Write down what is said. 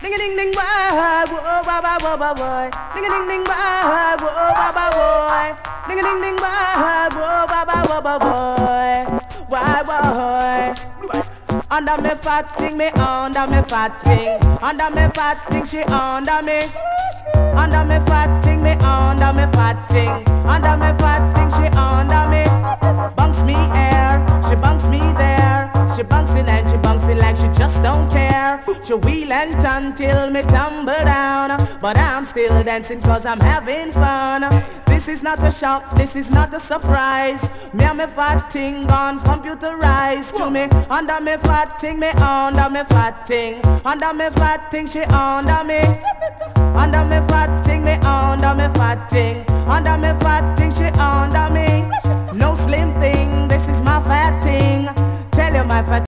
Ding a ding ding boy, whoa ba ba whoa ba boy. Ding a ding ding boy, whoa ba ba boy. Ding a ding ding boy, whoa ba ba whoa ba boy. Why boy? Under me fat thing, me under me fat thing. Under me fat thing, she under me. Under me fat thing, me under me fat thing. Under me fat thing, she under me. Bunks me air, she bunks me there. She bunks in and she bunks in like she just don't care. She wheel and turn till me tumble down. But I'm still dancing cause I'm having fun. This is not a shock, this is not a surprise. Me and me fat thing gone computerized to me. Under me fat thing, me under me fat thing. Under me fat thing, she under me. Under me fat thing, me under me fat thing. Under me fat thing, she under me. No slim thing, this is my fat thing. Tell you my fat